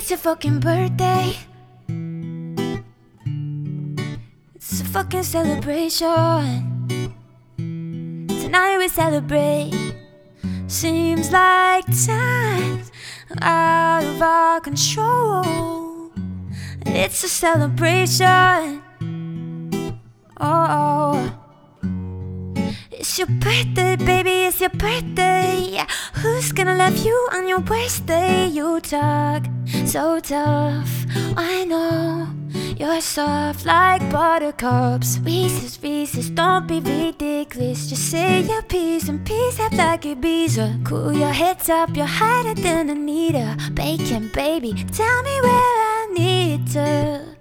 It's your fucking birthday. It's a fucking celebration. Tonight we celebrate. Seems like time's out of our control. It's a celebration. Oh, it's your birthday, baby, it's your birthday. Yeah. Who's gonna love you on your worst day? You talk so tough, I know. You're soft like buttercups. Reese's, Reese's, don't be ridiculous. Just say your piece and peace out like Ibiza. Cool your head up, you're hotter than Anita. Bacon, baby, tell me where I need to